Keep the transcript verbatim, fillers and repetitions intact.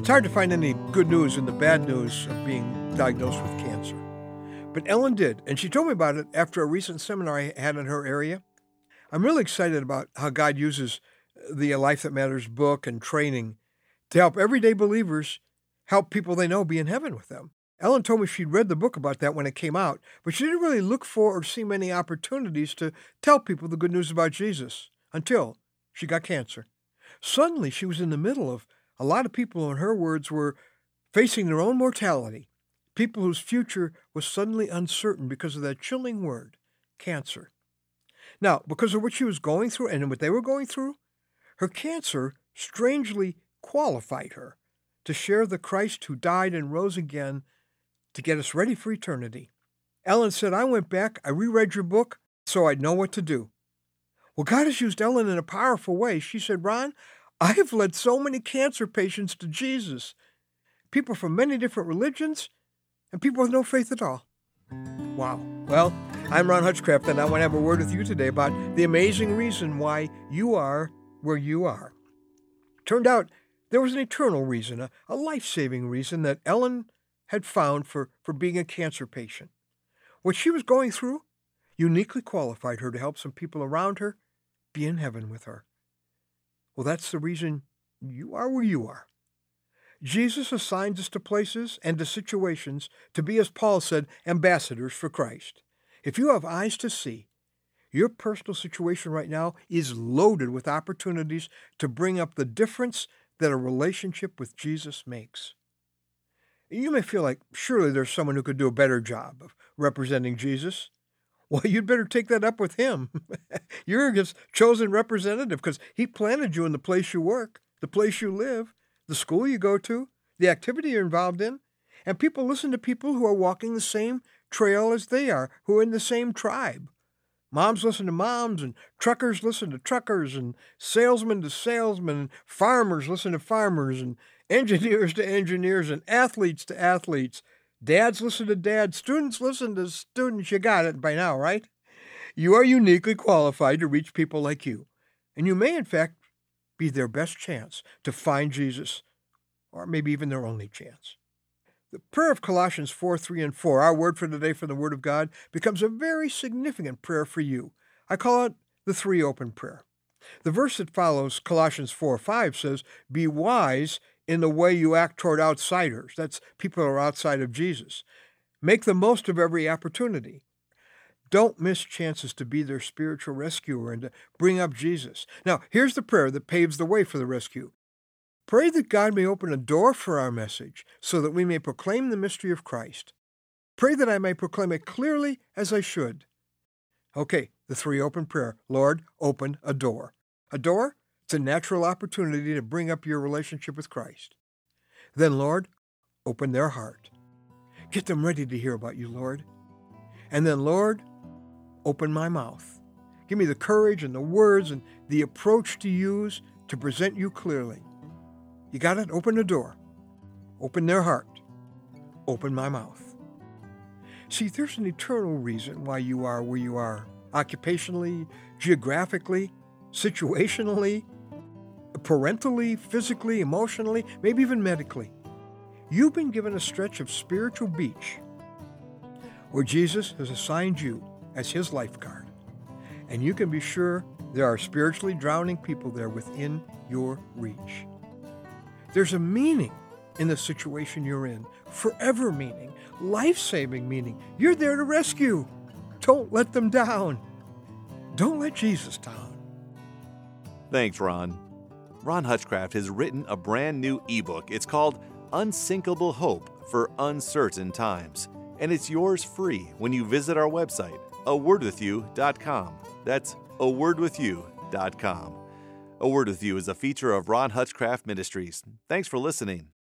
hard to find any good news in the bad news of being diagnosed with cancer. But Ellen did, and she told me about it after a recent seminar I had in her area. I'm really excited about how God uses the Life That Matters book and training to help everyday believers help people they know be in heaven with them. Ellen told me she'd read the book about that when it came out, but she didn't really look for or see many opportunities to tell people the good news about Jesus until she got cancer. Suddenly, she was in the middle of a lot of people who, in her words, were facing their own mortality, people whose future was suddenly uncertain because of that chilling word, cancer. Now, because of what she was going through and what they were going through, her cancer strangely qualified her to share the Christ who died and rose again to get us ready for eternity. Ellen said, I went back, I reread your book so I'd know what to do. Well, God has used Ellen in a powerful way. She said, Ron, I have led so many cancer patients to Jesus, people from many different religions and people with no faith at all. Wow. Well, I'm Ron Hutchcraft, and I want to have a word with you today about the amazing reason why you are where you are. Turned out there was an eternal reason, a, a life-saving reason that Ellen had found for, for being a cancer patient. What she was going through uniquely qualified her to help some people around her be in heaven with her. Well, that's the reason you are where you are. Jesus assigns us to places and to situations to be, as Paul said, ambassadors for Christ. If you have eyes to see, your personal situation right now is loaded with opportunities to bring up the difference that a relationship with Jesus makes. You may feel like surely there's someone who could do a better job of representing Jesus. Well, you'd better take that up with him. You're his chosen representative because he planted you in the place you work, the place you live, the school you go to, the activity you're involved in. And people listen to people who are walking the same trail as they are, who are in the same tribe. Moms listen to moms, and truckers listen to truckers, and salesmen to salesmen, and farmers listen to farmers, and engineers to engineers, and athletes to athletes. Dads listen to dads, students listen to students. You got it by now, right? You are uniquely qualified to reach people like you. And you may, in fact, be their best chance to find Jesus, or maybe even their only chance. The prayer of Colossians four, three, and four, our word for today from the Word of God, becomes a very significant prayer for you. I call it the three open prayer. The verse that follows, Colossians four, five, says, be wise in the way you act toward outsiders. That's people who are outside of Jesus. Make the most of every opportunity. Don't miss chances to be their spiritual rescuer and to bring up Jesus. Now, here's the prayer that paves the way for the rescue. Pray that God may open a door for our message so that we may proclaim the mystery of Christ. Pray that I may proclaim it clearly as I should. Okay, the three open prayer. Lord, open a door. A door? It's a natural opportunity to bring up your relationship with Christ. Then, Lord, open their heart. Get them ready to hear about you, Lord. And then, Lord, open my mouth. Give me the courage and the words and the approach to use to present you clearly. You got it? Open the door. Open their heart. Open my mouth. See, there's an eternal reason why you are where you are, occupationally, geographically, situationally, parentally, physically, emotionally, maybe even medically. You've been given a stretch of spiritual beach where Jesus has assigned you as his lifeguard. And you can be sure there are spiritually drowning people there within your reach. There's a meaning in the situation you're in, forever meaning, life-saving meaning. You're there to rescue. Don't let them down. Don't let Jesus down. Thanks, Ron. Ron Hutchcraft has written a brand new ebook. It's called Unsinkable Hope for Uncertain Times, and it's yours free when you visit our website, a word with you dot com. That's a word with you dot com. A Word With You is a feature of Ron Hutchcraft Ministries. Thanks for listening.